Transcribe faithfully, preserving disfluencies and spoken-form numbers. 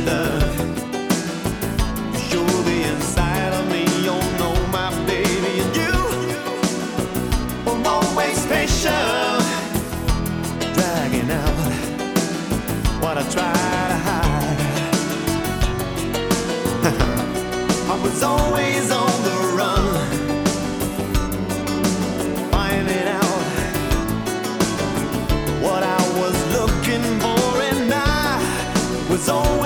love. You're the inside of me, you know my baby, and you were always patient, dragging out what I try to hide. I was always on the run, finding out what I was looking for, and I was always